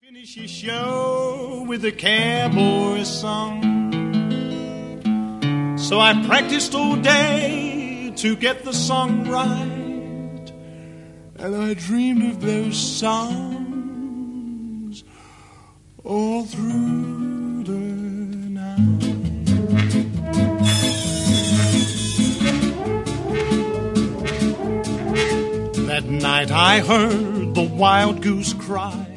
Finish your show with a cowboy song. So I practiced all day to get the song right, and I dreamed of those songs all through the night. That night I heard the wild goose cry.